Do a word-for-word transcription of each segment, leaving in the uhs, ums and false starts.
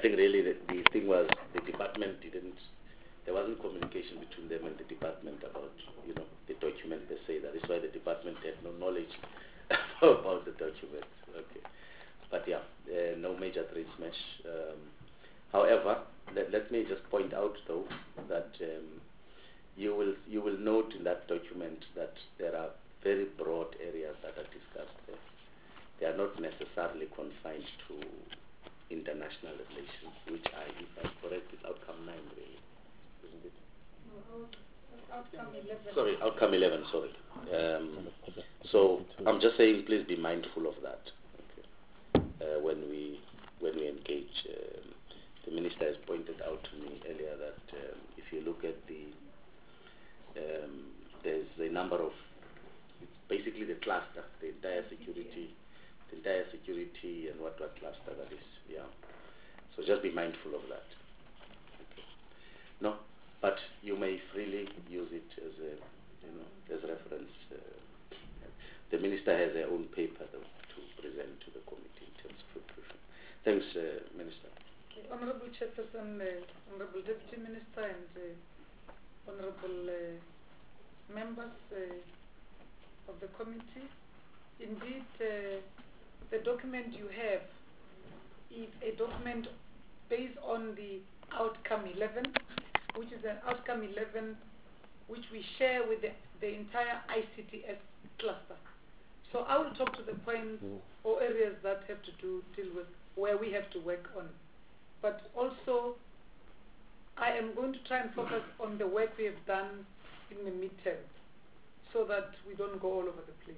think really the, the thing was the department didn't, there wasn't communication between them and the department about, you know, the document per se. That is why the department had no knowledge about the document. Okay. But yeah, uh, no major trade smash. Um, however, let, let me just point out though that um, you will you will note in that document that there are very broad areas that are discussed there. They are not necessarily confined to international relations, which are, if I'm correct, is outcome nine really, isn't it? No, outcome eleven. Sorry, outcome eleven, sorry. Um, so I'm just saying please be mindful of that okay. uh, when we when we engage. Um, the minister has pointed out to me earlier that um, if you look at the um, there's a number of, basically the cluster, the entire security, the entire security and what what cluster that is, yeah. So just be mindful of that. Okay. No, but you may freely use it as a, you know, as reference. Uh, the minister has her own paper though, to present to the committee in terms of briefing. Thanks, uh, Minister. Okay. Honorable Chairperson, uh, Honorable Deputy Minister, and uh, Honorable uh, members uh, of the committee. Indeed, uh, the document you have is a document based on the outcome eleven, which is an outcome eleven which we share with the, the entire I C T S cluster. So I will talk to the points mm. or areas that have to do deal with where we have to work on. But also, I am going to try and focus on the work we have done in the midterm, so that we don't go all over the place.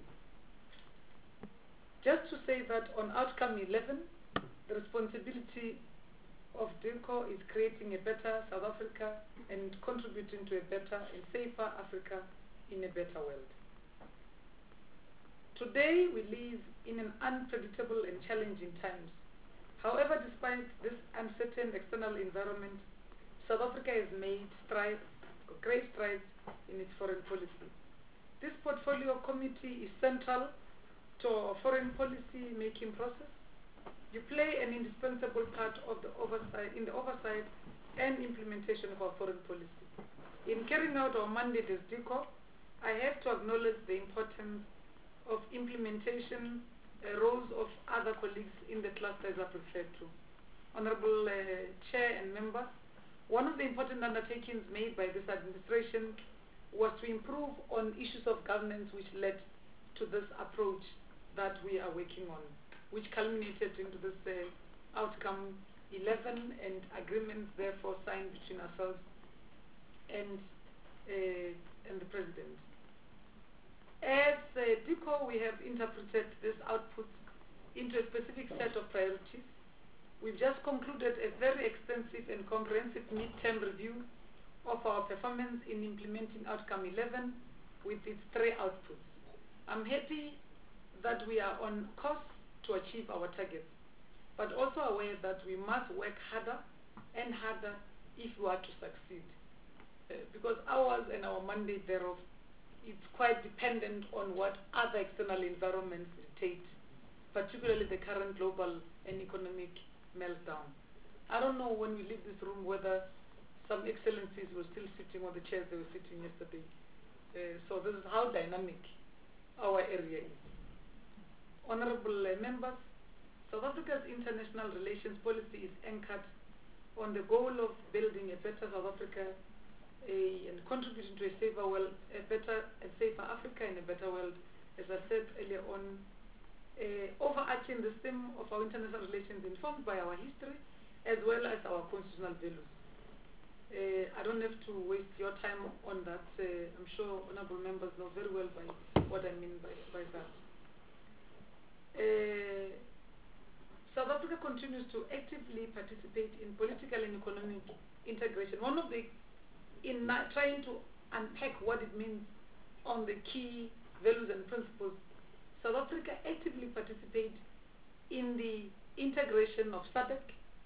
Just to say that on outcome eleven, the responsibility of DIRCO is creating a better South Africa and contributing to a better and safer Africa in a better world. Today we live in an unpredictable and challenging times. However, despite this uncertain external environment, South Africa has made strides, great strides in its foreign policy. This portfolio committee is central to our foreign policy making process. You play an indispensable part of the oversight, in the oversight and implementation of our foreign policy. In carrying out our mandate as DIRCO, I have to acknowledge the importance of implementation uh, roles of other colleagues in the cluster as I've referred to. Honorable uh, Chair and members, one of the important undertakings made by this administration was to improve on issues of governance which led to this approach that we are working on, which culminated into this uh, outcome eleven and agreements therefore signed between ourselves and, uh, and the President. As uh, DIRCO, we have interpreted this output into a specific set of priorities. We've just concluded a very extensive and comprehensive midterm review of our performance in implementing outcome eleven with its three outputs. I'm happy that we are on course to achieve our targets, but also aware that we must work harder and harder if we are to succeed. Uh, because ours and our mandate thereof, it's quite dependent on what other external environments dictate, particularly the current global and economic meltdown. I don't know when we leave this room whether some excellencies were still sitting on the chairs they were sitting yesterday. Uh, so this is how dynamic our area is. Honorable uh, members, South Africa's international relations policy is anchored on the goal of building a better South Africa a, and contributing to a safer world, a better and safer Africa in a better world. As I said earlier on, uh, overarching the theme of our international relations informed by our history as well as our constitutional values. Uh, I don't have to waste your time on that. Uh, I'm sure honorable members know very well by what I mean by, by that. Uh, South Africa continues to actively participate in political and economic integration. One of the, in trying to unpack what it means on the key values and principles, South Africa actively participates in the integration of SADC,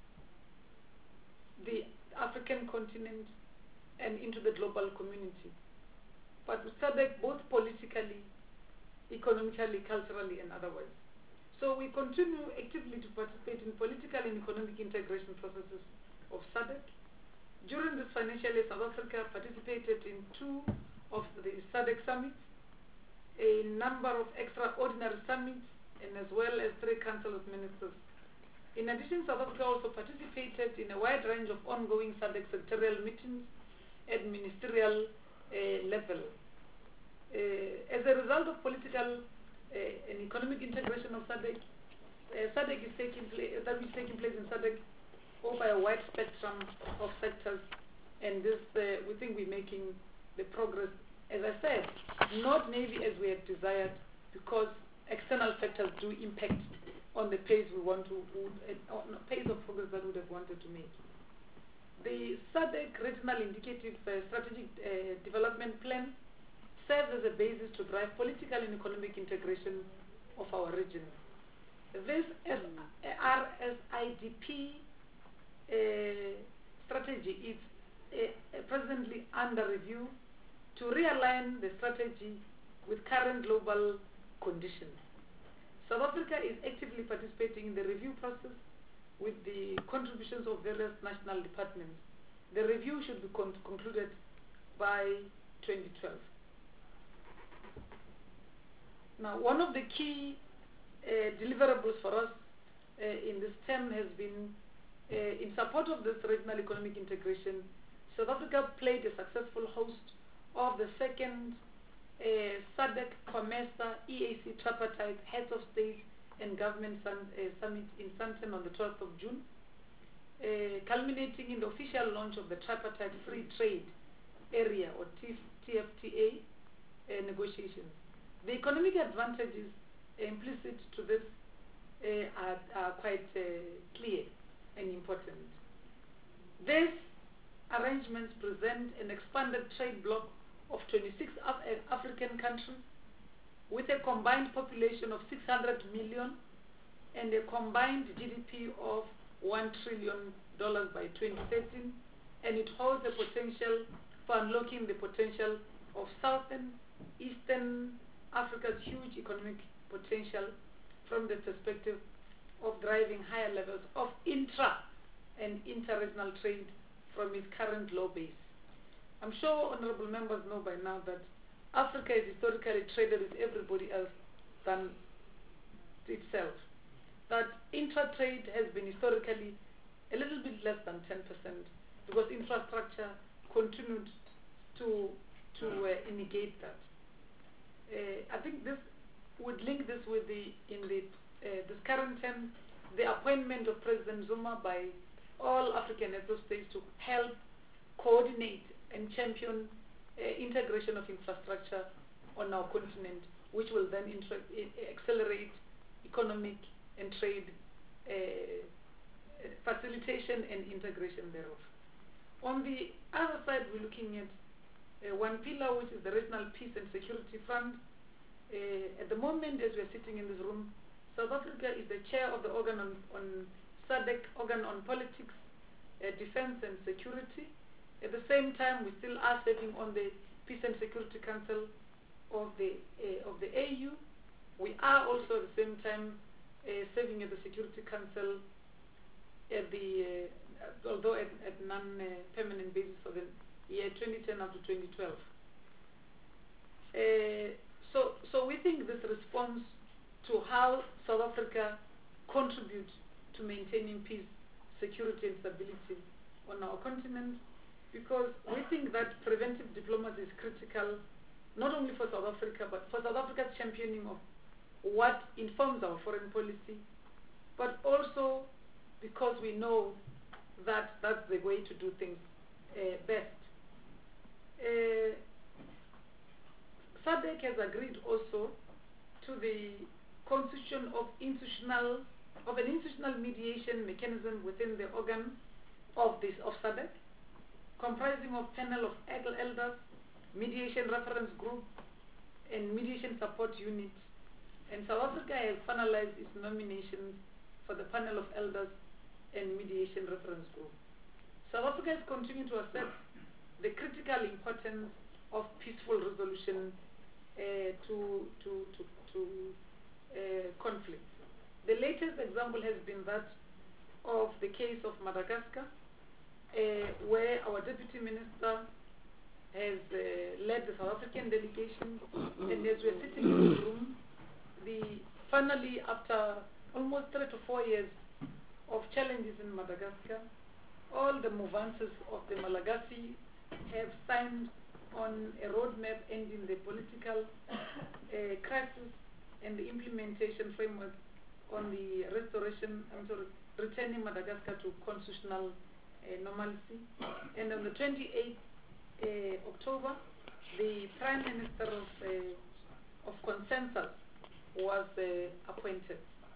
the African continent, and into the global community. But SADC both politically, economically, culturally, and otherwise. So we continue actively to participate in political and economic integration processes of SADC. During this financial year, South Africa participated in two of the SADC summits, a number of extraordinary summits, and as well as three Council of Ministers. In addition, South Africa also participated in a wide range of ongoing SADC sectorial meetings at ministerial uh, level. Uh, as a result of political uh, and economic integration of SADC, uh, SADC is taking place, that is taking place in SADC over a wide spectrum of sectors, and this uh, we think we're making the progress, as I said, not maybe as we had desired, because external factors do impact on the pace we want to, uh, on the pace of progress that we would have wanted to make. The SADC Regional Indicative uh, Strategic uh, Development Plan serves as a basis to drive political and economic integration of our region. This R S I D P uh, strategy is uh, presently under review to realign the strategy with current global conditions. South Africa is actively participating in the review process with the contributions of various national departments. The review should be con concluded by twenty twelve. Now, one of the key uh, deliverables for us uh, in this term has been, uh, in support of this regional economic integration, South Africa played a successful host of the second Uh, SADC COMESA E A C tripartite heads of state and government sun, uh, summit in Sandton on the twelfth of June, uh, culminating in the official launch of the tripartite free trade area, or T F T A uh, negotiations. The economic advantages implicit to this uh, are, are quite uh, clear and important. These arrangements present an expanded trade bloc of twenty-six Af African countries with a combined population of six hundred million and a combined G D P of one trillion dollars by twenty thirteen, and it holds the potential for unlocking the potential of Southern, Eastern Africa's huge economic potential from the perspective of driving higher levels of intra and inter-regional trade from its current low base. I'm sure honorable members know by now that Africa is historically traded with everybody else than itself. That intra-trade has been historically a little bit less than ten percent because infrastructure continued to, to uh, negate that. Uh, I think this would link this with the, in the, uh, this current term, the appointment of President Zuma by all African heads of states to help coordinate and champion uh, integration of infrastructure on our continent, which will then accelerate economic and trade uh, facilitation and integration thereof. On the other side, we're looking at uh, one pillar, which is the Regional Peace and Security Fund. Uh, at the moment, as we're sitting in this room, South Africa is the chair of the organ on, on SADC, organ on politics, uh, defense and security. At the same time, we still are serving on the Peace and Security Council of the uh, of the A U. We are also at the same time uh, serving at the Security Council at the uh, although at, at non-permanent uh, basis for the year twenty ten up to twenty twelve. Uh, so, so we think this responds to how South Africa contributes to maintaining peace, security, and stability on our continent, because we think that preventive diplomacy is critical, not only for South Africa, but for South Africa's championing of what informs our foreign policy, but also because we know that that's the way to do things uh, best. Uh, SADC has agreed also to the constitution of institutional of an institutional mediation mechanism within the organ of this of SADC, comprising of panel of elders, mediation reference group, and mediation support unit. And South Africa has finalized its nominations for the panel of elders and mediation reference group. South Africa has continued to assess the critical importance of peaceful resolution uh, to to to, to uh, conflicts. The latest example has been that of the case of Madagascar, uh, where our Deputy Minister has uh, led the South African delegation, and as we're sitting in the room, the, finally, after almost three to four years of challenges in Madagascar, all the mouvances of the Malagasy have signed on a roadmap ending the political uh, crisis and the implementation framework on the restoration, I'm sorry, returning Madagascar to constitutional uh, normalcy. And on the twenty-eighth uh, October, the Prime Minister of, uh, of Consensus was uh, appointed.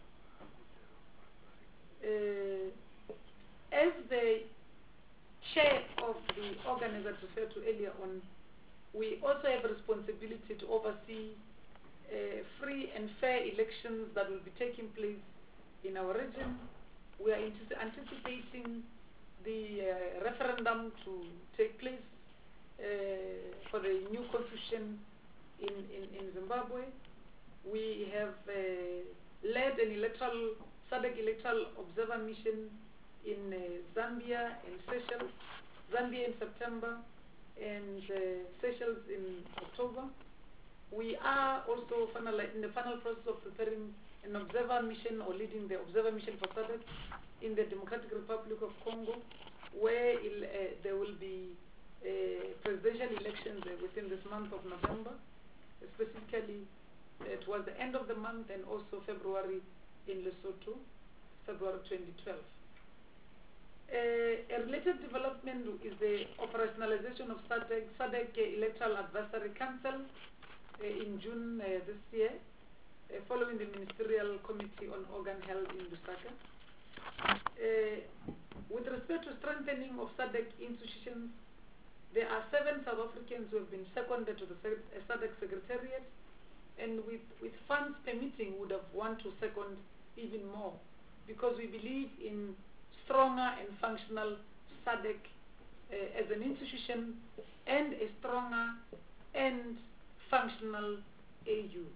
Uh, as the chair of the organ, as I referred to earlier on, we also have a responsibility to oversee uh, free and fair elections that will be taking place in our region. We are antici anticipating the uh, referendum to take place uh, for the new constitution in, in, in Zimbabwe. We have uh, led an electoral, SADC electoral observer mission in uh, Zambia and Seychelles, Zambia in September and uh, Seychelles in October. We are also final, in the final process of preparing an observer mission or leading the observer mission for SADC in the Democratic Republic of Congo, where il, uh, there will be uh, presidential elections uh, within this month of November, specifically uh, towards the end of the month, and also February in Lesotho, February twenty twelve. Uh, a related development is the operationalization of SADC, SADC Electoral Advisory Council uh, in June uh, this year, uh, following the Ministerial Committee on Organ Health in Lusaka. Uh, with respect to strengthening of SADC institutions, there are seven South Africans who have been seconded to the SADC Secretariat, and with, with funds permitting would have want to second even more, because we believe in stronger and functional SADC uh, as an institution, and a stronger and functional A U.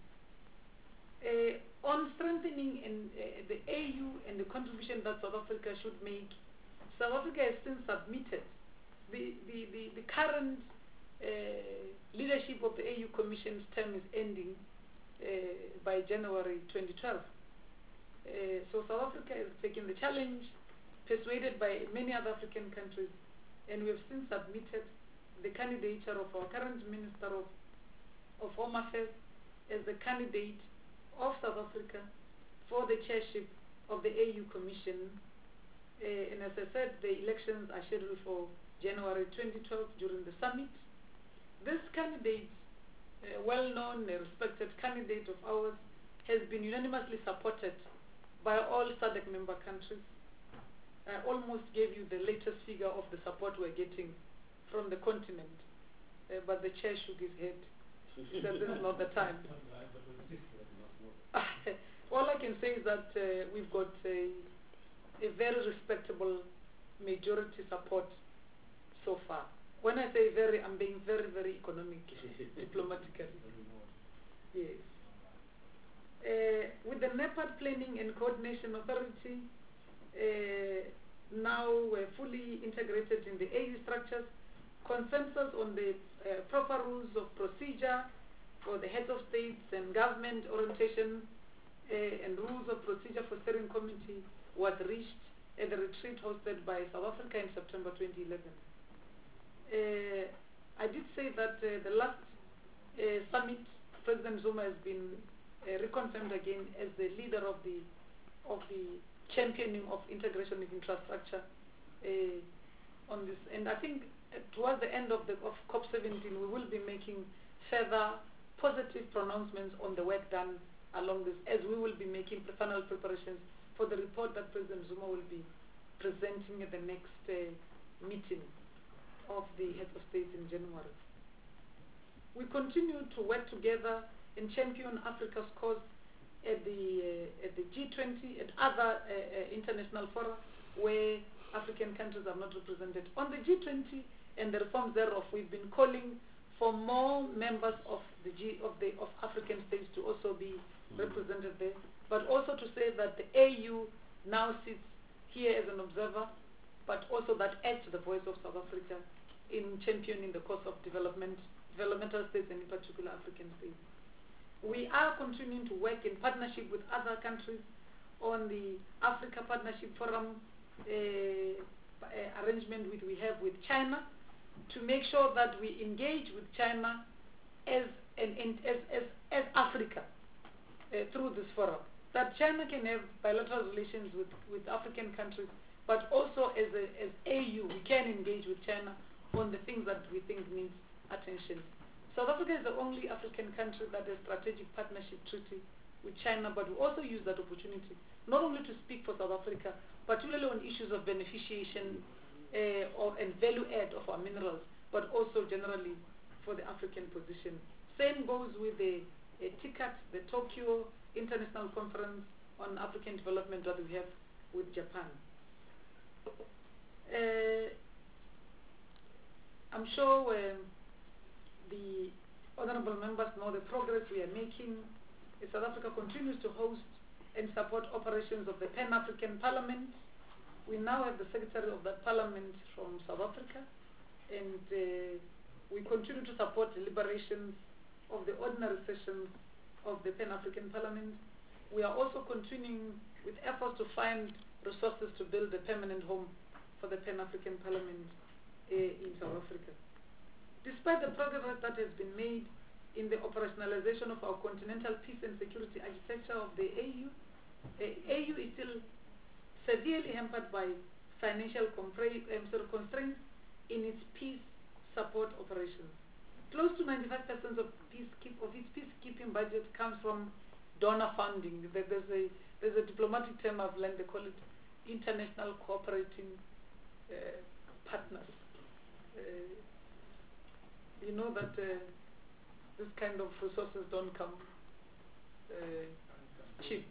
Uh, on strengthening in, uh, the A U and the contribution that South Africa should make, South Africa has since submitted the, the, the, the current uh, leadership of the A U Commission's term is ending uh, by January twenty twelve. Uh, so South Africa is taking the challenge, persuaded by many other African countries, and we have since submitted the candidature of our current Minister of, of Home Affairs as the candidate of South Africa for the chairship of the A U Commission. Uh, and as I said, the elections are scheduled for January twenty twelve during the summit. This candidate, a well-known, uh, respected candidate of ours, has been unanimously supported by all SADC member countries. I almost gave you the latest figure of the support we're getting from the continent, uh, but the chair shook his head. He said this is not the time. All I can say is that uh, we've got a, a very respectable majority support so far. When I say very, I'm being very, very economic, diplomatically. Yes. Uh, with the NEPAD Planning and Coordination Authority, uh, now uh, fully integrated in the A U structures, consensus on the uh, proper rules of procedure for the heads of states and government orientation uh, and rules of procedure for steering committee was reached at the retreat hosted by South Africa in September twenty eleven. Uh, I did say that uh, the last uh, summit, President Zuma has been uh, reconfirmed again as the leader of the of the championing of integration of infrastructure uh, on this. And I think uh, towards the end of the of COP seventeen, we will be making further positive pronouncements on the work done along this, as we will be making the final preparations for the report that President Zuma will be presenting at the next uh, meeting of the heads of state in January. We continue to work together and champion Africa's cause at the uh, at the G twenty and other uh, uh, international fora where African countries are not represented. On the G twenty and the reforms thereof, we've been calling for more members of the G of the of African states to also be mm. represented there. but also to say that the A U now sits here as an observer, but also that adds to the voice of South Africa in championing the cause of development, developmental states, and in particular African states. We are continuing to work in partnership with other countries on the Africa Partnership Forum uh, uh, arrangement which we have with China, to make sure that we engage with China as, an, in, as, as, as Africa uh, through this forum. That China can have bilateral relations with, with African countries, but also as, a, as A U, we can engage with China on the things that we think needs attention. South Africa is the only African country that has strategic partnership treaty with China, but we also use that opportunity not only to speak for South Africa, particularly on issues of beneficiation uh, or, and value add of our minerals, but also generally for the African position. Same goes with the uh, TICAD, the Tokyo International Conference on African Development that we have with Japan. Uh, I'm sure uh, the honorable members know the progress we are making. South Africa continues to host and support operations of the Pan-African Parliament. We now have the Secretary of that Parliament from South Africa, and uh, we continue to support deliberations of the ordinary sessions of the Pan-African Parliament. We are also continuing with efforts to find resources to build a permanent home for the Pan-African Parliament uh, in South Africa. Despite the progress that has been made in the operationalization of our continental peace and security architecture of the A U, uh, A U is still severely hampered by financial um, constraints in its peace support operations. Close to ninety-five percent of, peacekeep, of its peacekeeping budget comes from donor funding. There's a, there's a diplomatic term I've learned, they call it international cooperating uh, partners. Uh, you know that uh, this kind of resources don't come uh, cheap.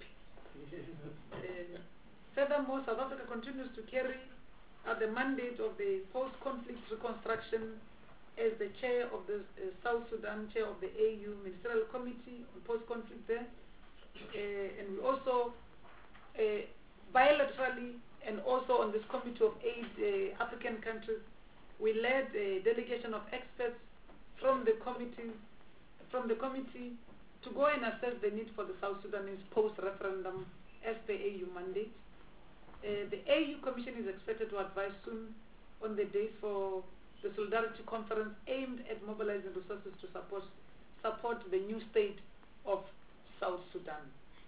uh, Furthermore, South Africa continues to carry out the mandate of the post-conflict reconstruction as the chair of the uh, South Sudan, chair of the A U Ministerial Committee on post-conflict there. Uh, and we also, uh, bilaterally and also on this Committee of Aid uh, African countries, we led a delegation of experts from the committee, from the committee to go and assess the need for the South Sudanese post-referendum as the A U mandate. Uh, the A U Commission is expected to advise soon on the dates for the Solidarity Conference aimed at mobilizing resources to support, support the new state of South Sudan.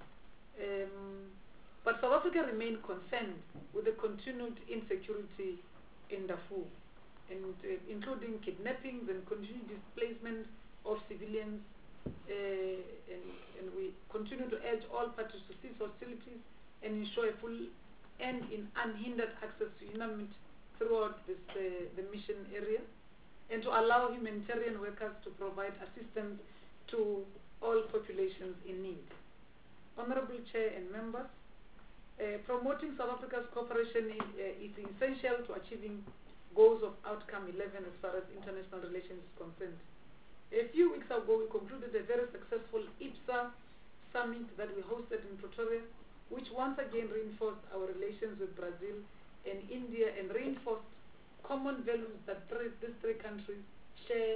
Um, but South Africa remained concerned with the continued insecurity in Darfur, and uh, including kidnappings and continued displacement of civilians, uh, and, and we continue to urge all parties to cease hostilities and ensure a full and in unhindered access to UNAMID throughout this, uh, the mission area, and to allow humanitarian workers to provide assistance to all populations in need. Honorable Chair and members, uh, promoting South Africa's cooperation is, uh, is essential to achieving goals of outcome eleven as far as international relations is concerned. A few weeks ago, we concluded a very successful I P S A summit that we hosted in Pretoria, which once again reinforced our relations with Brazil and India and reinforced common values that three, these three countries share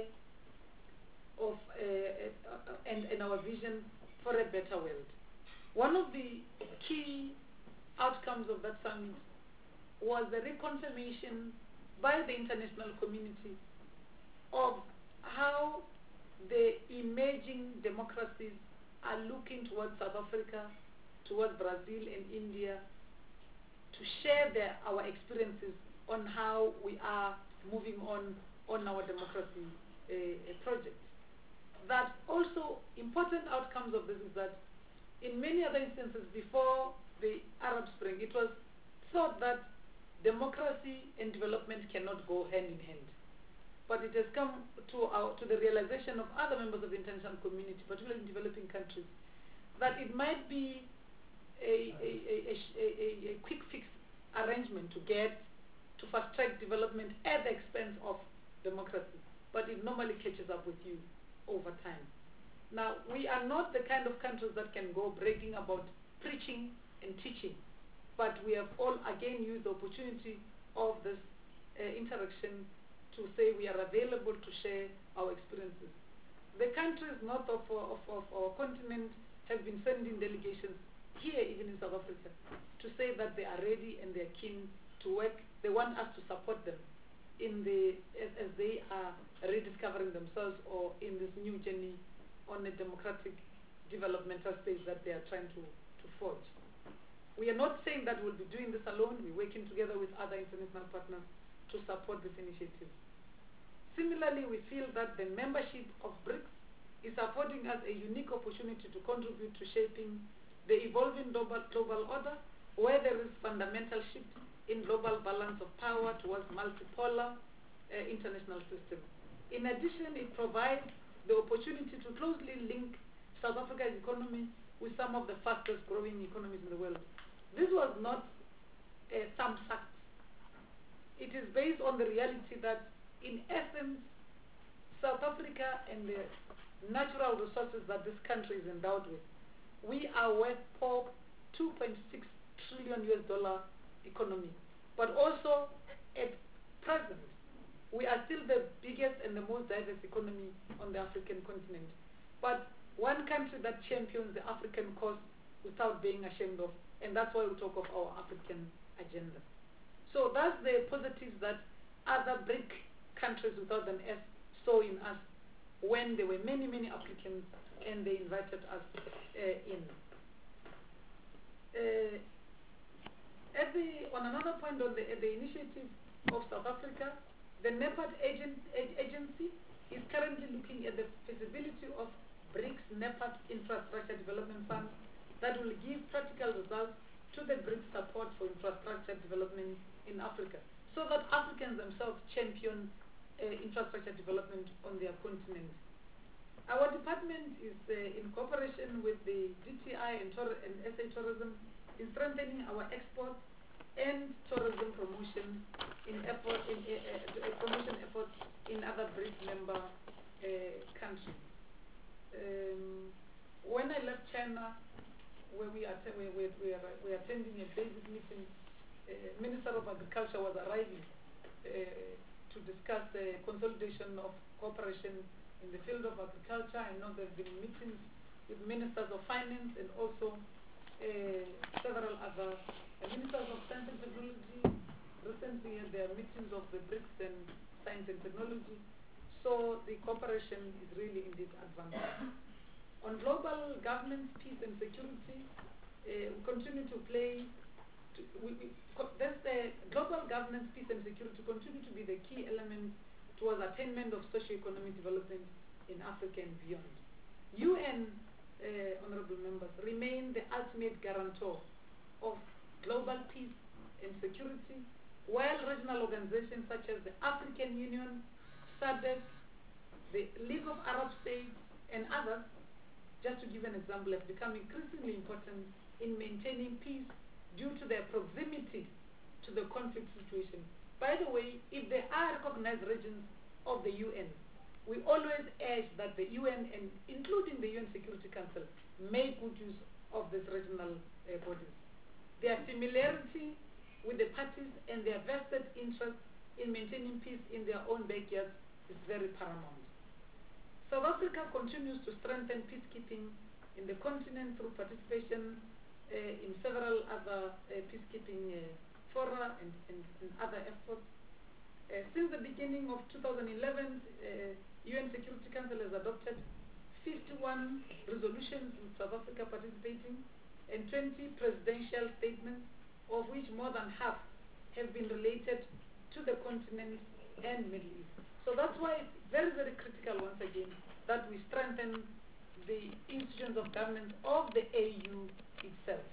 of, uh, uh, and, and our vision for a better world. One of the key outcomes of that summit was the reconfirmation by the international community of how the emerging democracies are looking towards South Africa, towards Brazil and India, to share their, our experiences on how we are moving on on our democracy uh, project. That also important outcomes of this is that in many other instances before the Arab Spring, it was thought that democracy and development cannot go hand in hand. But it has come to, our, to the realization of other members of the international community, particularly in developing countries, that it might be A, a, a, a, a, a quick fix arrangement to get to fast track development at the expense of democracy, but it normally catches up with you over time. Now, we are not the kind of countries that can go bragging about preaching and teaching, but we have all again used the opportunity of this uh, interaction to say we are available to share our experiences. The countries north of, of, of our continent have been sending delegations here, even in South Africa, to say that they are ready and they are keen to work. They want us to support them in the as, as they are rediscovering themselves or in this new journey on a democratic developmental stage that they are trying to, to forge. We are not saying that we'll be doing this alone. We're working together with other international partners to support this initiative. Similarly, we feel that the membership of BRICS is affording us a unique opportunity to contribute to shaping the evolving global, global order, where there is fundamental shift in global balance of power towards multipolar uh, international system. In addition, it provides the opportunity to closely link South Africa's economy with some of the fastest growing economies in the world. This was not uh, some fact. It is based on the reality that, in essence, South Africa and the natural resources that this country is endowed with, we are worth for two point six trillion U S dollar economy. But also, at present, we are still the biggest and the most diverse economy on the African continent. But one country that champions the African cause without being ashamed of, and that's why we talk of our African agenda. So that's the positives that other BRIC countries without an S saw in us when there were many, many applicants and they invited us uh, in. Uh, at the, on another point on the, the initiative of South Africa, the NEPAD agent, ag agency is currently looking at the feasibility of BRICS NEPAD Infrastructure Development Fund that will give practical results to the BRICS support for infrastructure development in Africa, so that Africans themselves champion uh, infrastructure development on their continent. Our department is uh, in cooperation with the D T I and, and S A Tourism in strengthening our export and tourism promotion in effort in uh, uh, promotion efforts in other BRICS member uh, countries. Um, when I left China, where we are we we we are, we are attending a basic meeting, uh, Minister of Agriculture was arriving uh, to discuss the consolidation of cooperation in the field of agriculture. I know there have been meetings with ministers of finance and also uh, several other uh, ministers of science and technology. Recently, uh, there are meetings of the BRICS and science and technology. So the cooperation is really indeed advancing. On global governance, peace and security, uh, we continue to play. To, we, we, that's the global governance, peace and security continue to be the key element towards attainment of socio-economic development in Africa and beyond. U N, uh, honorable members, remain the ultimate guarantor of global peace and security, while regional organizations such as the African Union, SADC, the League of Arab States, and others, just to give an example, have become increasingly important in maintaining peace due to their proximity to the conflict situation. By the way, if there are recognized regions of the U N, we always urge that the U N, and including the U N Security Council, make good use of these regional uh, bodies. Their familiarity with the parties and their vested interest in maintaining peace in their own backyards is very paramount. South Africa continues to strengthen peacekeeping in the continent through participation uh, in several other uh, peacekeeping uh, fora and, and, and other efforts. Uh, since the beginning of two thousand eleven, uh, U N Security Council has adopted fifty-one resolutions with South Africa participating and twenty presidential statements, of which more than half have been related to the continent and Middle East. So that's why it's very, very critical, once again, that we strengthen the institutions of government of the A U itself.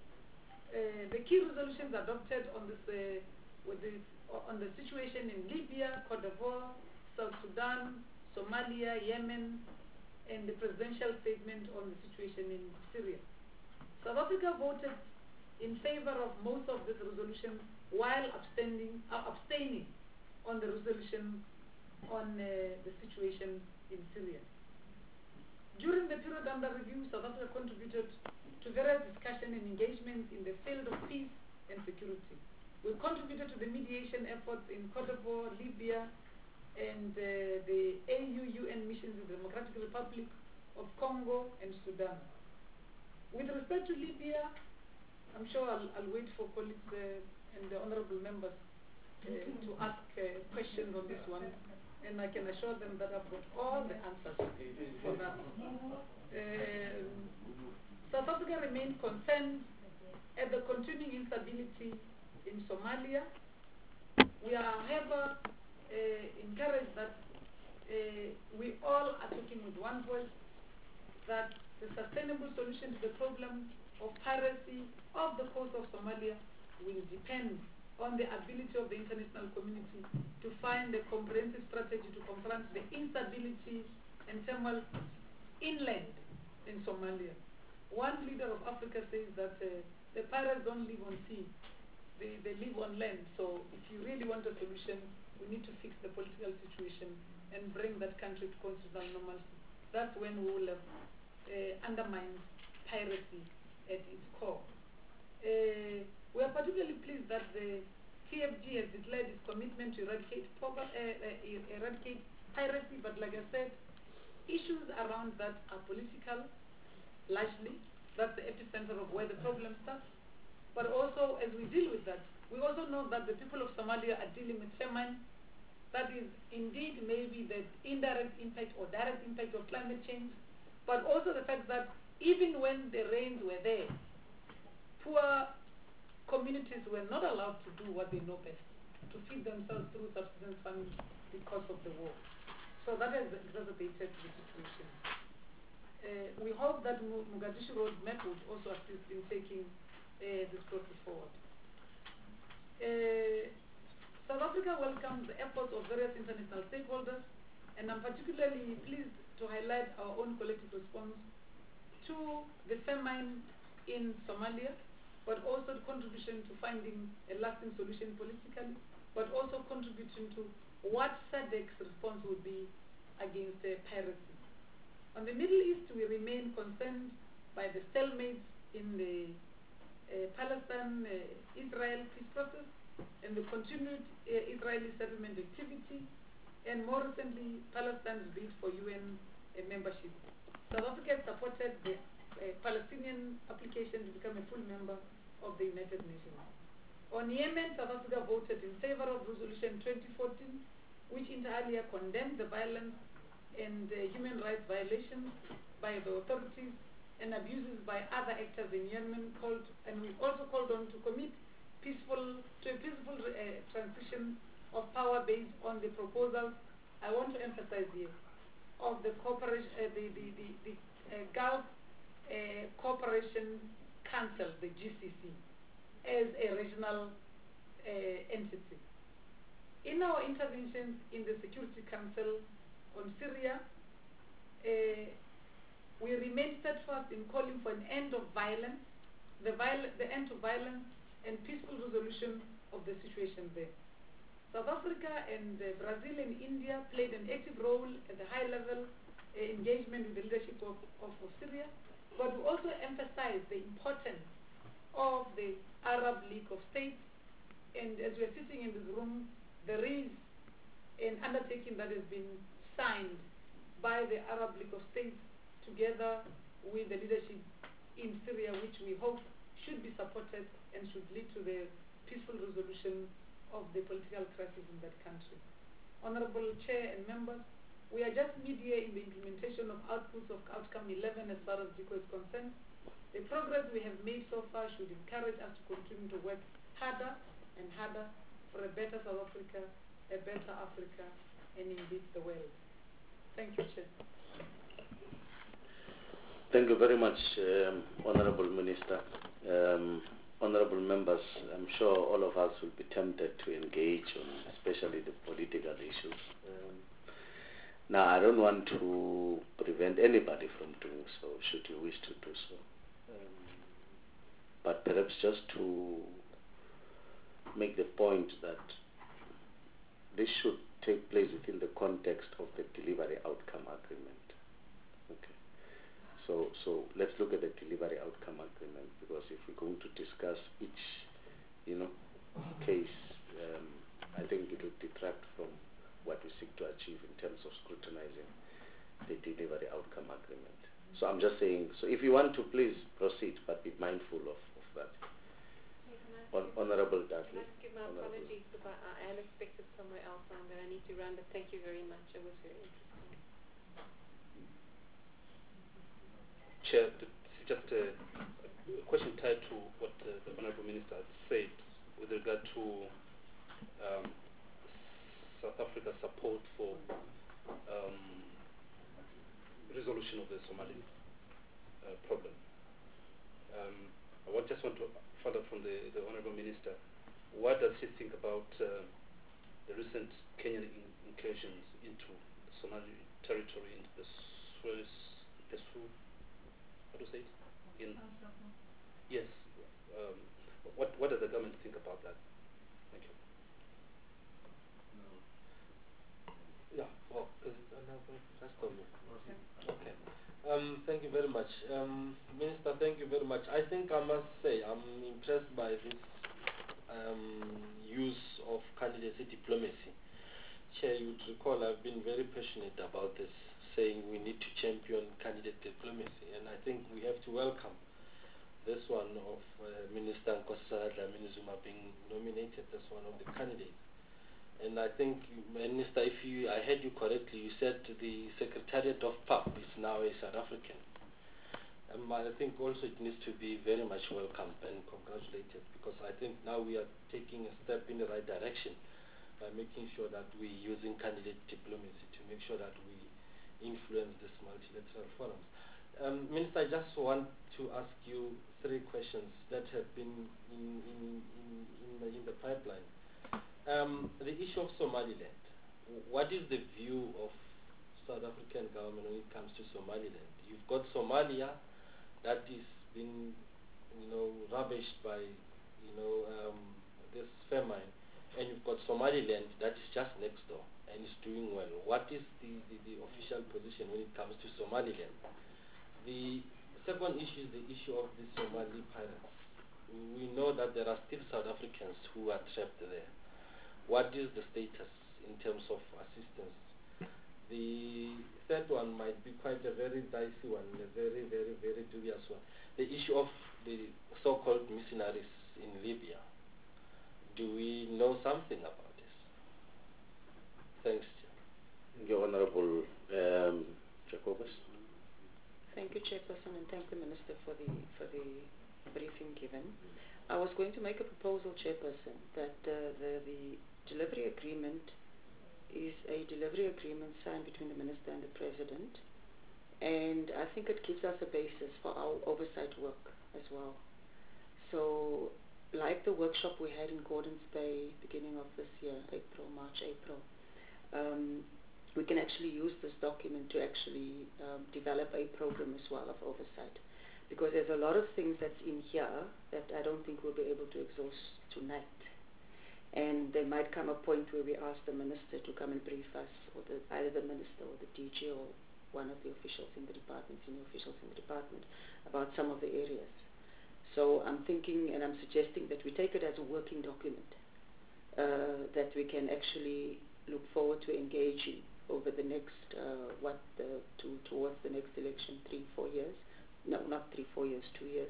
Uh, the key resolutions adopted on this, uh, with this, on the situation in Libya, Cote d'Ivoire, South Sudan, Somalia, Yemen, and the presidential statement on the situation in Syria. South Africa voted in favor of most of these resolutions while abstaining, uh, abstaining on the resolution on uh, the situation in Syria. During the period under review, South Africa contributed to various discussion and engagements in the field of peace and security. We contributed to the mediation efforts in Cote d'Ivoire, Libya, and uh, the A U U N missions in the Democratic Republic of Congo and Sudan. With respect to Libya, I'm sure I'll, I'll wait for colleagues uh, and the honorable members uh, to ask uh, questions on this one, and I can assure them that I've got all the answers for that. Um, South Africa remains concerned at the continuing instability in Somalia. We are, however, uh, encouraged that uh, we all are talking with one voice, that the sustainable solution to the problem of piracy off the coast of Somalia will depend on the ability of the international community to find a comprehensive strategy to confront the instability and turmoil inland in Somalia. One leader of Africa says that uh, the pirates don't live on sea, they, they live on land. So if you really want a solution, we need to fix the political situation and bring that country to constitutional normalcy. That's when we will have uh, undermined piracy at its core. Uh, we are particularly pleased that the T F G has declared its commitment to eradicate, uh, uh, eradicate piracy, but like I said, issues around that are political, largely. That's the epicenter of where the problem starts. But also, as we deal with that, we also know that the people of Somalia are dealing with famine. That is indeed maybe the indirect impact or direct impact of climate change, but also the fact that even when the rains were there, poor communities were not allowed to do what they know best, to feed themselves through subsistence farming because of the war. So that has exacerbated the situation. Uh, we hope that Mogadishu Roadmap would also assist in taking uh, this process forward. Uh, South Africa welcomes the efforts of various international stakeholders, and I'm particularly pleased to highlight our own collective response to the famine in Somalia, but also the contribution to finding a lasting solution politically, but also contributing to what SADC's response would be against uh, piracy. On the Middle East, we remain concerned by the stalemate in the uh, Palestine-Israel uh, peace process and the continued uh, Israeli settlement activity, and more recently, Palestine's bid for U N uh, membership. South Africa has supported the uh, Palestinian application to become a full member of the United Nations. On Yemen, South Africa voted in favor of Resolution twenty fourteen, which inter alia condemned the violence and uh, human rights violations by the authorities and abuses by other actors in Yemen, called, and we also called on to commit peaceful, to a peaceful uh, transition of power based on the proposals, I want to emphasize here, of the cooperation, uh, the, the, the, the uh, Gulf uh, Cooperation Council, the G C C, as a regional uh, entity. In our interventions in the Security Council on Syria, uh, we remain steadfast in calling for an end of violence, the, viol the end of violence and peaceful resolution of the situation there. South Africa and uh, Brazil and India played an active role at the high level uh, engagement with the leadership of, of, of Syria, but we also emphasize the importance of the Arab League of States, and as we are sitting in this room, there is an undertaking that has been signed by the Arab League of States together with the leadership in Syria, which we hope should be supported and should lead to the peaceful resolution of the political crisis in that country. Honorable Chair and members, we are just mid-year in the implementation of outputs of outcome eleven as far as DICO is concerned. The progress we have made so far should encourage us to continue to work harder and harder for a better South Africa, a better Africa, and indeed the world. Thank you, Chair. Thank you very much, um, Honorable Minister. Um, honorable members, I'm sure all of us will be tempted to engage on especially the political issues. Um, now, I don't want to prevent anybody from doing so, should you wish to do so. Um, but perhaps just to make the point that this should take place within the context of the delivery outcome agreement. Okay. So, so let's look at the delivery outcome agreement, because if we're going to discuss each, you know, case, um, I think it would detract from what we seek to achieve in terms of scrutinizing the delivery outcome agreement. So I'm just saying, so if you want to, please proceed, but be mindful of, of that. Hon Honorable Dudley. Can I give my apologies if I, I am expected somewhere else, so I'm going to need to run, but thank you very much. It was very interesting. Chair, just a, a question tied to what uh, the Honourable Minister had said with regard to um, South Africa's support for um, resolution of the Somali uh, problem. Um, I want, just want to find out from the, the Honourable Minister, what does she think about uh, the recent Kenyan in incursions into Somali territory, into the Suez, the Su, how do you say it? In, yes. Um, what, what does the government think about that? Thank you. Yeah, well, is it another rest of me? Okay. Um, thank you very much. Um, Minister, thank you very much. I think I must say I'm impressed by this um, use of candidacy diplomacy. Chair, you would recall I've been very passionate about this, saying we need to champion candidate diplomacy, and I think we have to welcome this one of uh, Minister Nkosazana Dlamini Zuma being nominated as one of the candidates. And I think, Minister, if you, I heard you correctly, you said the Secretariat of P A P is now a South African. Um, I think also it needs to be very much welcomed and congratulated, because I think now we are taking a step in the right direction by making sure that we're using candidate diplomacy to make sure that we influence this multilateral forums. Um, Minister, I just want to ask you three questions that have been in, in, in, in, the, in the pipeline. Um, the issue of Somaliland. What is the view of South African government when it comes to Somaliland? You've got Somalia that is been, you know, ravished by, you know, um, this famine, and you've got Somaliland that is just next door and is doing well. What is the, the, the official position when it comes to Somaliland? The second issue is the issue of the Somali pirates. We know that there are still South Africans who are trapped there. What is the status in terms of assistance? The third one might be quite a very dicey one, a very, very, very dubious one. The issue of the so-called mercenaries in Libya. Do we know something about this? Thanks, Chair. Thank you, Honourable um, Jacobus. Thank you, Chairperson, and thank the Minister for the for the briefing given. I was going to make a proposal, Chairperson, that uh, the, the delivery agreement is a delivery agreement signed between the Minister and the President, and I think it gives us a basis for our oversight work as well. So, like the workshop we had in Gordons Bay beginning of this year, April, March, April, um, we can actually use this document to actually um, develop a program as well of oversight. Because there's a lot of things that's in here that I don't think we'll be able to exhaust tonight. And there might come a point where we ask the Minister to come and brief us, or the, either the Minister or the D G or one of the officials in the department, senior officials in the department, about some of the areas. So I'm thinking and I'm suggesting that we take it as a working document uh, that we can actually look forward to engaging over the next, uh, what, the, to, towards the next election, three, four years. No, not three, four years, two years.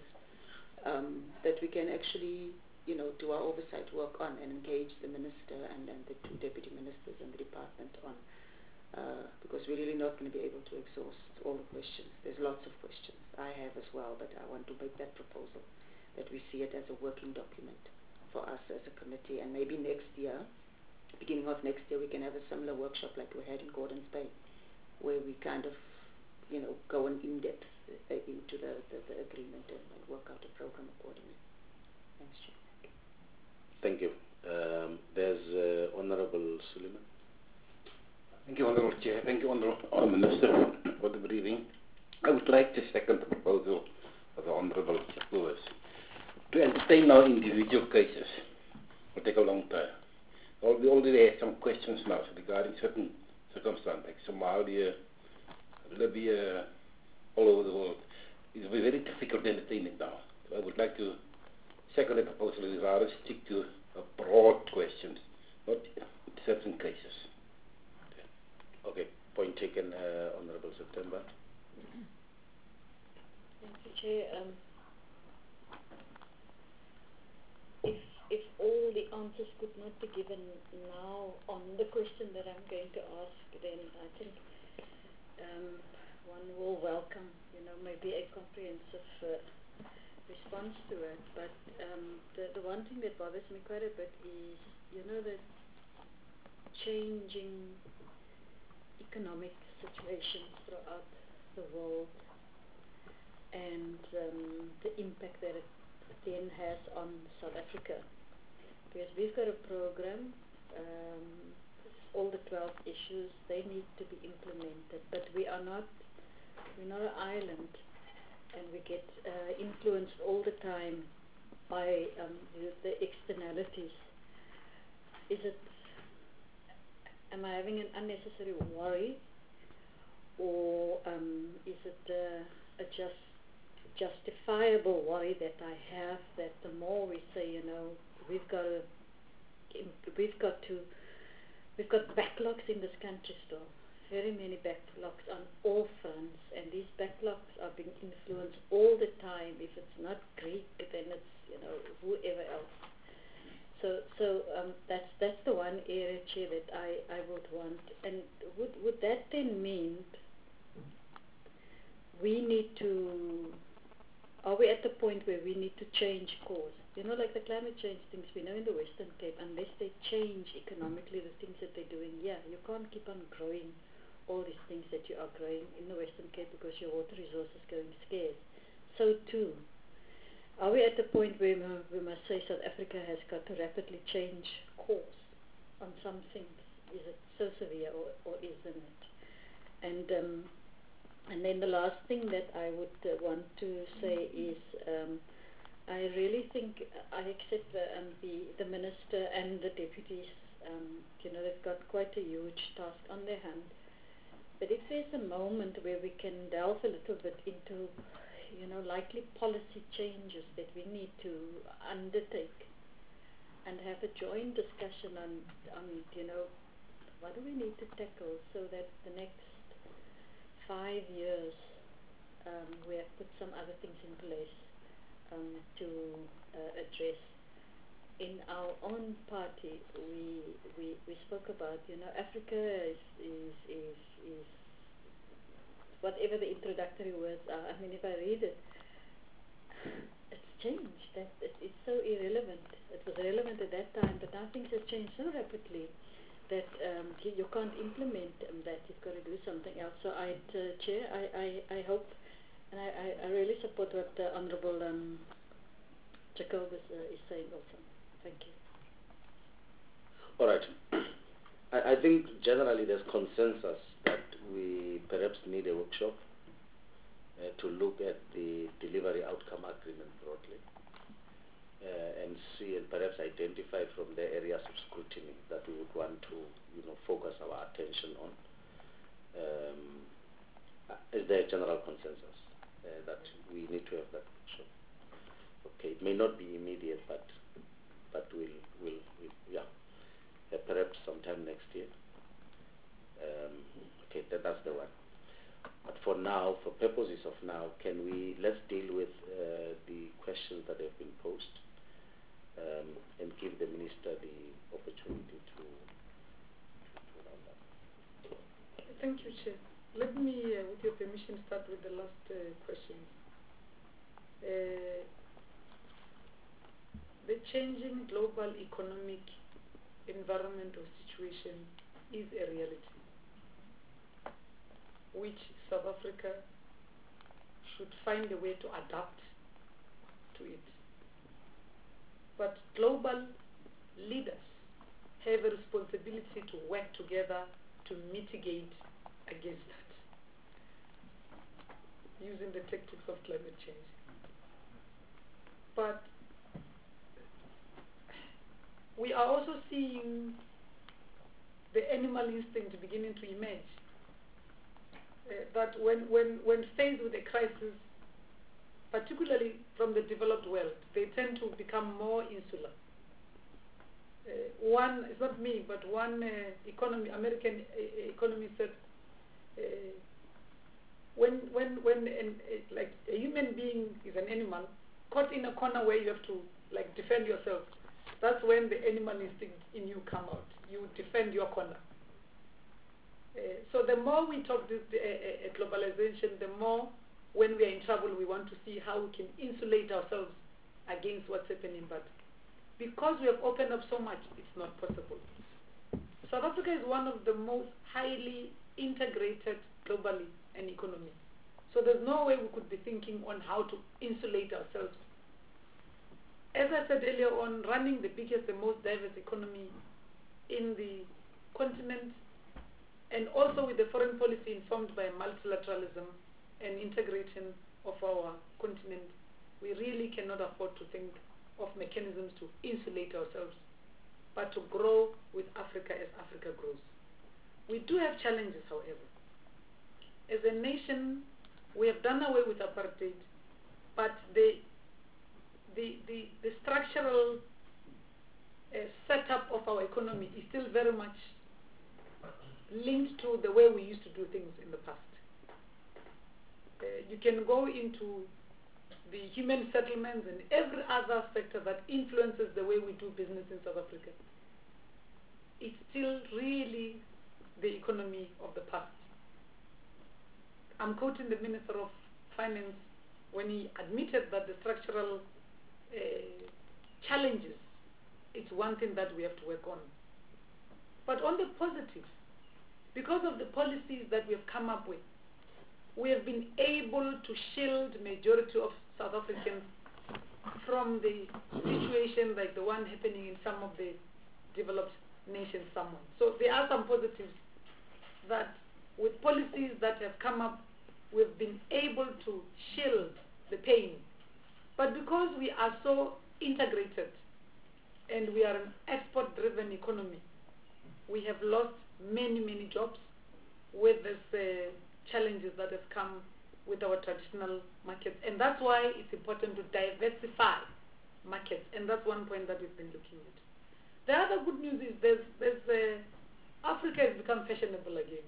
Um, that we can actually, you know, do our oversight work on and engage the Minister and, and the two Deputy Ministers and the Department on. Uh, because we're really not going to be able to exhaust all the questions. There's lots of questions. I have as well, but I want to make that proposal, that we see it as a working document for us as a committee, and maybe next year, beginning of next year, we can have a similar workshop like we had in Gordons Bay, where we kind of, you know, go in in-depth uh, into the, the, the agreement and, and work out a program accordingly. Thanks, Chair. Thank you. Um, there's uh, Honourable Suleiman. Thank you, Honourable Chair. Thank you, Honourable Minister, for the briefing. I would like to second the proposal of the Honourable Jacobus. To entertain now individual cases will take a long time. We already have some questions now regarding certain circumstances, like Somalia, Libya, all over the world, it will be very difficult to entertain it now. So I would like to second the proposal is rather stick to uh, broad questions, not certain cases. Okay, point taken, uh, Honorable September. Thank you, Chair. Um, if, if all the answers could not be given now on the question that I'm going to ask, then I think um, one will welcome, you know, maybe a comprehensive uh, response to it. But um, the, the one thing that bothers me quite a bit is, you know, the changing economic situations throughout the world, and um, the impact that it then has on South Africa. Because we've got a program, um, all the twelve issues, they need to be implemented, but we are not, we're not an island, and we get uh, influenced all the time by um, the, the externalities. Is it, am I having an unnecessary worry, or um, is it uh, a just justifiable worry that I have, that the more we say, you know, we've got to, we've got to, we've got backlogs in this country still, very many backlogs on all fronts, and these backlogs are being influenced all the time. If it's not Greek, then it's, you know, whoever else. So, so um, that's that's the one area, Chair, that I, I would want. And would would that then mean we need to, are we at the point where we need to change course? You know, like the climate change things we know in the Western Cape, unless they change economically the things that they're doing, yeah, you can't keep on growing all these things that you are growing in the Western Cape because your water resource is going scarce. So too, are we at the point where we must say South Africa has got to rapidly change course on some things? Is it so severe, or, or isn't it? And um, and then the last thing that I would uh, want to say is, um, I really think I accept the, um, the the minister and the deputies. Um, you know, they've got quite a huge task on their hand. But if there's a moment where we can delve a little bit into, you know, likely policy changes that we need to undertake, and have a joint discussion on, on, you know, what do we need to tackle so that the next five years um, we have put some other things in place um, to uh, address. In our own party, we, we we spoke about, you know, Africa is is is, is whatever the introductory words are. I mean, if I read it, it's changed. That it, it's so irrelevant. It was relevant at that time, but now things have changed so rapidly that um, you, you can't implement um, that. You've got to do something else. So, I'd, uh, Chair, I, I, I hope, and I, I, I really support what the Honourable um, Jacobus uh, is saying also. Thank you. All right. I, I think generally there's consensus that we perhaps need a workshop uh, to look at the delivery outcome agreement broadly uh, and see and perhaps identify from the areas of scrutiny that we would want to, you know, focus our attention on. Um, is there a general consensus uh, that we need to have that workshop? Okay, it may not be immediate, but but we'll, we'll, we'll yeah, uh, perhaps sometime next year. Um, okay, that, that's the one. But for now, for purposes of now, can we, let's deal with uh, the questions that have been posed um, and give the Minister the opportunity to, to round up. Thank you, Chair. Let me, uh, with your permission, start with the last uh, question. Uh, The changing global economic environment or situation is a reality, which South Africa should find a way to adapt to it. But global leaders have a responsibility to work together to mitigate against that, using the tactics of climate change. But we are also seeing the animal instinct beginning to emerge. uh, that when, when, when faced with a crisis, particularly from the developed world, they tend to become more insular. Uh, one, it's not me, but one uh, economy, American uh, economist said, uh, when, when, when an, uh, like a human being is an animal, caught in a corner where you have to like defend yourself, that's when the animal instinct in you come out. You defend your corner. Uh, so the more we talk this uh, uh, globalization, the more when we are in trouble, we want to see how we can insulate ourselves against what's happening. But because we have opened up so much, it's not possible. South Africa is one of the most highly integrated globally an economy. So there's no way we could be thinking on how to insulate ourselves. As I said earlier on, running the biggest and most diverse economy in the continent, and also with the foreign policy informed by multilateralism and integration of our continent, we really cannot afford to think of mechanisms to insulate ourselves, but to grow with Africa as Africa grows. We do have challenges, however. As a nation, we have done away with apartheid, but the the the, the structural uh, setup of our economy is still very much linked to the way we used to do things in the past. Uh, you can go into the human settlements and every other sector that influences the way we do business in South Africa. It's still really the economy of the past. I'm quoting the Minister of Finance when he admitted that the structural uh, challenges, it's one thing that we have to work on. But on the positive, because of the policies that we have come up with, we have been able to shield majority of South Africans from the situation like the one happening in some of the developed nations somewhere. So there are some positives that with policies that have come up, we've been able to shield the pain. But because we are so integrated and we are an export-driven economy, we have lost many, many jobs with these uh, challenges that have come with our traditional markets. And that's why it's important to diversify markets. And that's one point that we've been looking at. The other good news is there's, there's, uh, Africa has become fashionable again.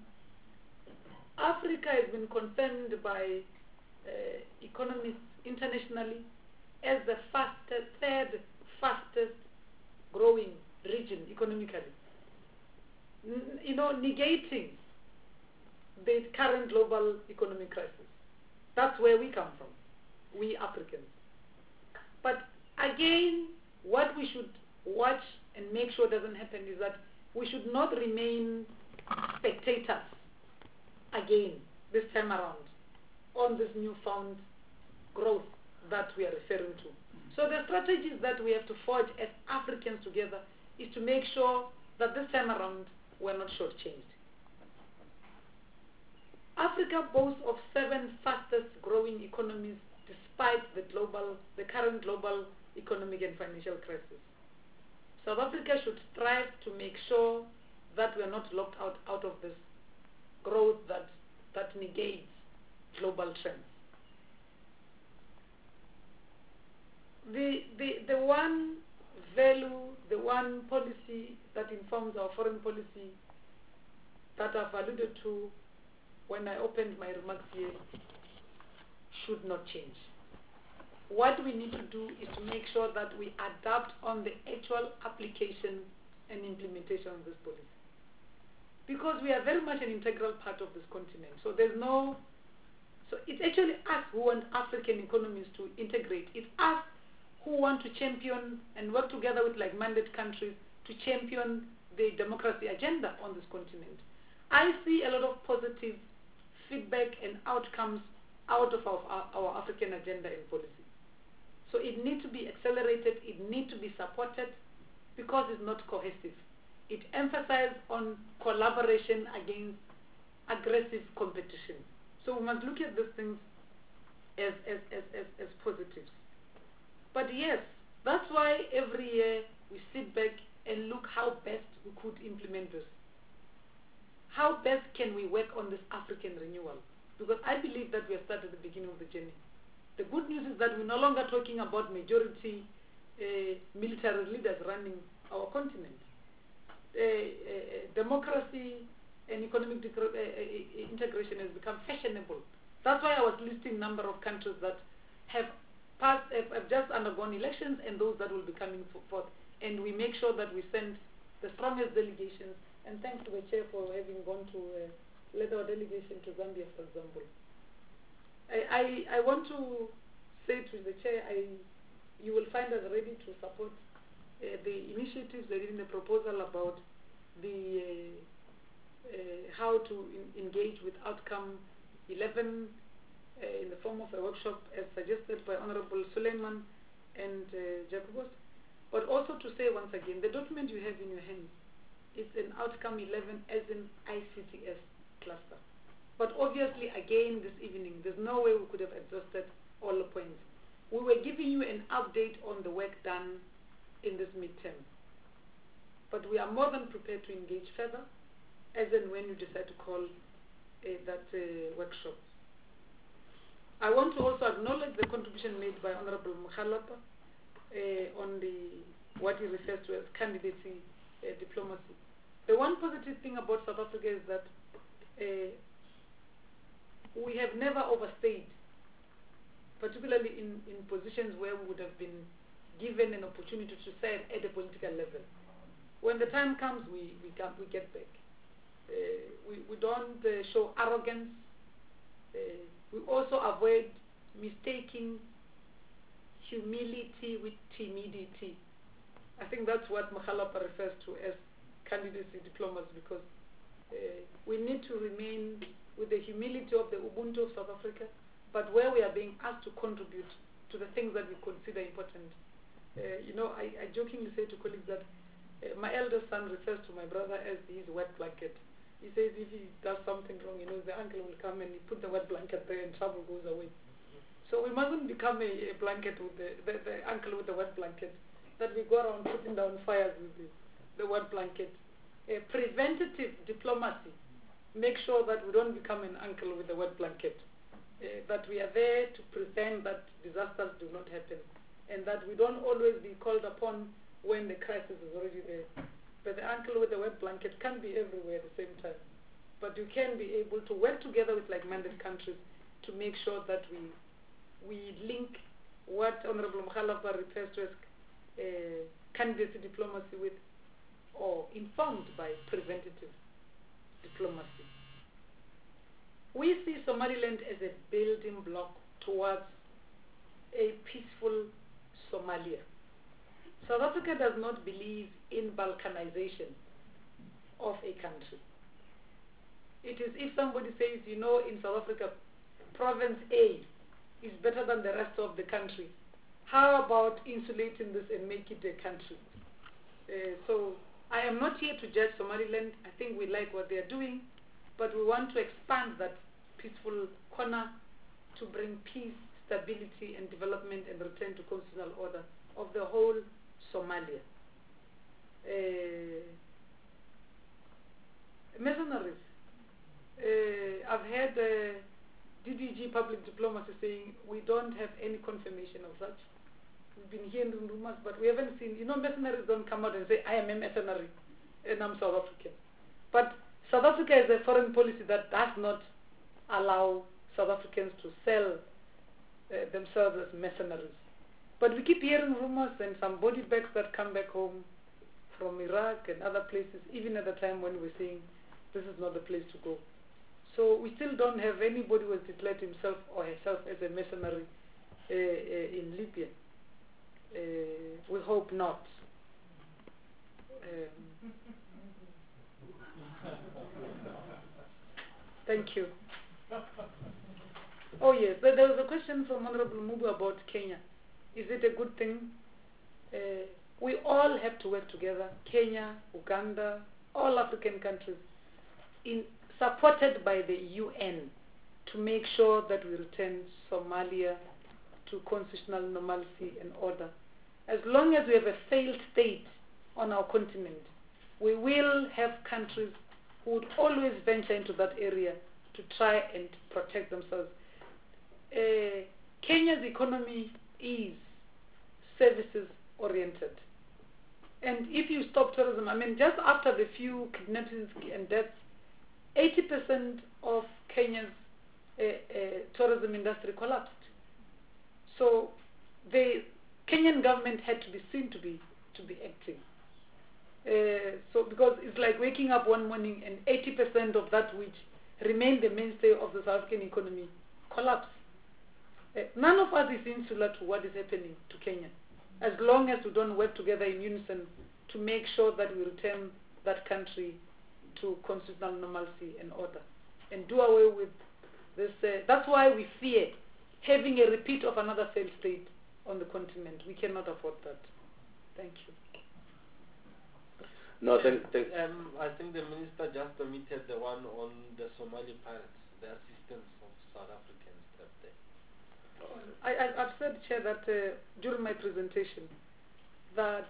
Africa has been confirmed by uh, economists internationally as the fastest, third fastest growing region economically. N you know, negating the current global economic crisis. That's where we come from, we Africans. But again, what we should watch and make sure doesn't happen is that we should not remain spectators again this time around on this newfound growth that we are referring to. So the strategies that we have to forge as Africans together is to make sure that this time around we're not shortchanged. Africa boasts of seven fastest growing economies despite the global, the current global economic and financial crisis. South Africa should strive to make sure that we are not locked out, out of this growth that, that negates global trends. The, the, the one value, the one policy that informs our foreign policy that I've alluded to when I opened my remarks here should not change. What we need to do is to make sure that we adapt on the actual application and implementation of this policy. Because we are very much an integral part of this continent. So there's no, so it's actually us who want African economies to integrate. It's us who want to champion and work together with like-minded countries to champion the democracy agenda on this continent. I see a lot of positive feedback and outcomes out of our, our, our African agenda and policy. So it needs to be accelerated, it needs to be supported because it's not cohesive. It emphasizes on collaboration against aggressive competition. So we must look at these things as, as, as, as, as positives. But yes, that's why every year we sit back and look how best we could implement this. how best can we work on this African renewal? Because I believe that we have started at the beginning of the journey. The good news is that we're no longer talking about majority uh, military leaders running our continent. Uh, uh, democracy and economic uh, uh, integration has become fashionable. That's why I was listing number of countries that have passed, have, have just undergone elections, and those that will be coming forth. And we make sure that we send the strongest delegations. And thanks to the chair for having gone to uh, lead our delegation to Zambia, for example. I, I, I want to say to the chair, I, you will find us ready to support uh, the initiatives that in the proposal about the uh, uh, how to in, engage with outcome eleven uh, in the form of a workshop as suggested by Honorable Suleiman and uh, Jacobus. But also to say once again, the document you have in your hands is an outcome eleven as in I C T S cluster. But obviously, again, this evening, there's no way we could have exhausted all the points. We were giving you an update on the work done in this midterm. But we are more than prepared to engage further, as and when you decide to call uh, that uh, workshop. I want to also acknowledge the contribution made by Honorable Mokgalapa uh, on the what he refers to as candidacy uh, diplomacy. The one positive thing about South Africa is that uh, we have never overstayed, particularly in, in positions where we would have been given an opportunity to serve at a political level. When the time comes, we, we, come, we get back. Uh, we, we don't uh, show arrogance. Uh, we also avoid mistaking humility with timidity. I think that's what Mokgalapa refers to as candidacy diplomacy, because uh, we need to remain with the humility of the Ubuntu of South Africa, but where we are being asked to contribute to the things that we consider important. Uh, you know, I, I jokingly say to colleagues that uh, my eldest son refers to my brother as his wet blanket. He says if he does something wrong, you know, the uncle will come and he put the wet blanket there and trouble goes away. So we mustn't become a, a blanket with the, the, the uncle with the wet blanket, that we go around putting down fires with the, the wet blanket. A preventative diplomacy. Make sure that we don't become an uncle with a wet blanket. Uh, that we are there to prevent that disasters do not happen. And that we don't always be called upon when the crisis is already there. But the uncle with the wet blanket can be everywhere at the same time. But you can be able to work together with like-minded countries to make sure that we we link what Honorable Mokgalapa refers to as uh, candidacy diplomacy with, or informed by preventative diplomacy. We see Somaliland as a building block towards a peaceful Somalia. South Africa does not believe in balkanization of a country. It is if somebody says, you know, in South Africa, province A is better than the rest of the country. How about insulating this and make it a country? Uh, so I am not here to judge Somaliland. I think we like what they are doing, but we want to expand that peaceful corner to bring peace, stability, and development and return to constitutional order of the whole Somalia. Uh, mercenaries. Uh, I've heard uh, D D G Public Diplomacy saying we don't have any confirmation of such. We've been hearing rumors, but we haven't seen, you know, mercenaries don't come out and say, I am a mercenary and I'm South African. But South Africa is a foreign policy that does not allow South Africans to sell uh, themselves as mercenaries. But we keep hearing rumors and some body bags that come back home from Iraq and other places, even at the time when we're saying this is not the place to go. So we still don't have anybody who has declared himself or herself as a mercenary uh, uh, in Libya. Uh, we hope not. Um, thank you. Oh yes, there, there was a question from Honorable Mubu about Kenya. Is it a good thing? Uh, we all have to work together, Kenya, Uganda, all African countries, in, supported by the U N, to make sure that we return Somalia to constitutional normalcy and order. As long as we have a failed state on our continent, we will have countries who would always venture into that area to try and protect themselves. Uh, Kenya's economy is services oriented. And if you stop tourism, I mean, just after the few kidnappings and deaths, eighty percent of Kenya's uh, uh, tourism industry collapsed. So the Kenyan government had to be seen to be to be acting. Uh, so because it's like waking up one morning and eighty percent of that which remained the mainstay of the South African economy collapsed. Uh, none of us is insular to what is happening to Kenya, as long as we don't work together in unison to make sure that we return that country to constitutional normalcy and order and do away with this. Uh, that's why we fear having a repeat of another failed state on the continent. We cannot afford that. Thank you. No, thank, thank Um, I think the minister just omitted the one on the Somali pirates, the assistance of South Africans that day. I, I, I've said, Chair, that uh, during my presentation, that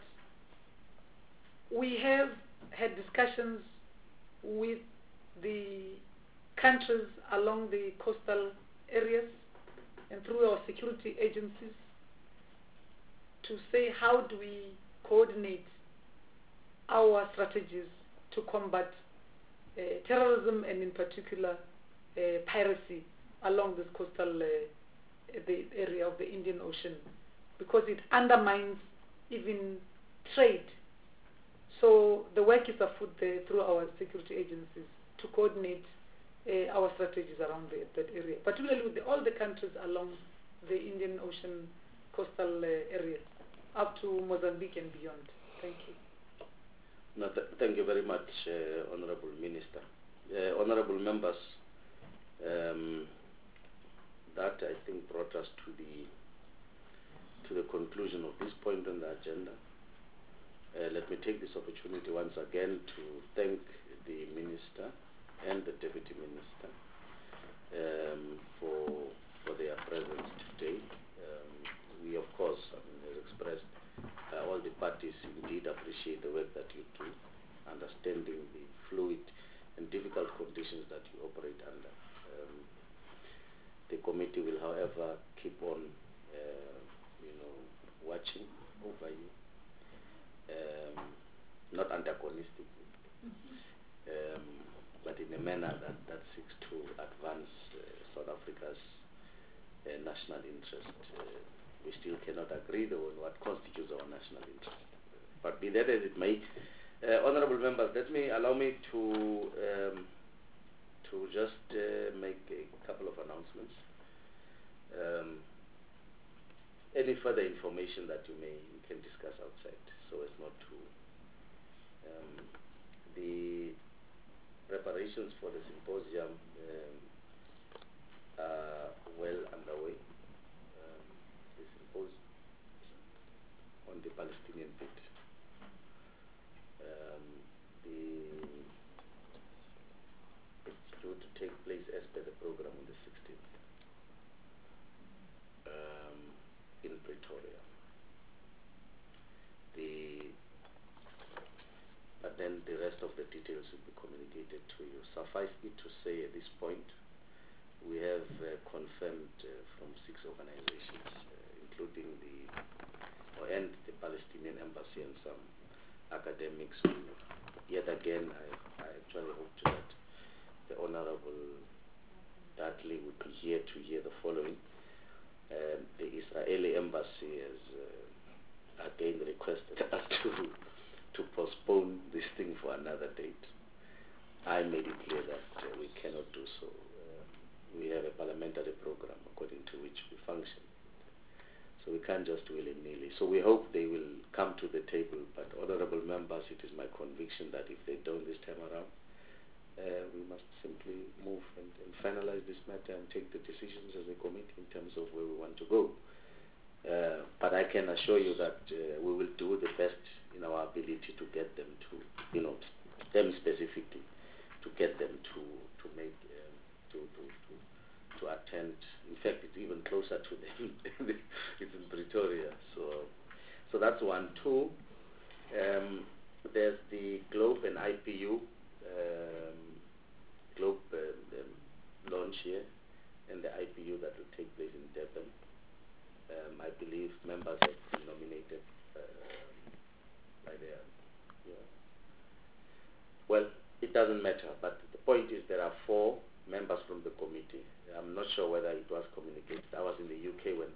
we have had discussions with the countries along the coastal areas and through our security agencies to say how do we coordinate our strategies to combat uh, terrorism and in particular uh, piracy along this coastal uh, the area of the Indian Ocean, because it undermines even trade. So the work is afoot there through our security agencies to coordinate uh, our strategies around the, that area, particularly with the, all the countries along the Indian Ocean coastal uh, areas, up to Mozambique and beyond. Thank you. No, th thank you very much, uh, Honorable Minister. Uh, honorable members, um, that I think brought us to the to the conclusion of this point on the agenda. Uh, let me take this opportunity once again to thank the Minister and the Deputy Minister um, for for their presence today. Um, we, of course, I mean, as expressed, uh, all the parties indeed appreciate the work that you do, understanding the fluid and difficult conditions that you operate under. Um, the committee will, however, keep on, uh, you know, watching over you, um, not antagonistically, um, but in a manner that, that seeks to advance uh, South Africa's uh, national interest. Uh, we still cannot agree, though, on what constitutes our national interest. But be that as it may, uh, honorable members, let me allow me to um, to just uh, make a couple of announcements. Um, any further information that you may you can discuss outside, so as not to. Um, the preparations for the symposium um, are well underway. Um, the symposium on the Palestinian bit. Um, the it's due to take place as per the program on the sixteenth um, in Pretoria. The but then the rest of the details will be communicated to you. Suffice it to say at this point, we have uh, confirmed uh, from six organizations, uh, including the or and the Palestinian embassy and some academics. Who, yet again, I, I actually hope that the Honorable Dudley would be here to hear the following. Um, the Israeli embassy has uh, again requested us to to postpone this thing for another date. I made it clear that uh, we cannot do so. Uh, we have a parliamentary program according to which we function. So we can't just willy-nilly. So we hope they will come to the table, but honorable members, it is my conviction that if they don't this time around, uh, we must simply move and, and finalize this matter and take the decisions as a committee in terms of where we want to go. Uh, but I can assure you that uh, we will do the best in our ability to get them to, you know, them specifically, to get them to to make um, to, to to to attend. In fact, it's even closer to them. It's in Pretoria. So, so that's one. Two. Um, there's the Globe and I P U um, here and the I P U that will take place in Durban. Um, I believe members have been nominated uh, by their, yeah. Well, it doesn't matter, but the point is there are four members from the committee. I'm not sure whether it was communicated. I was in the U K when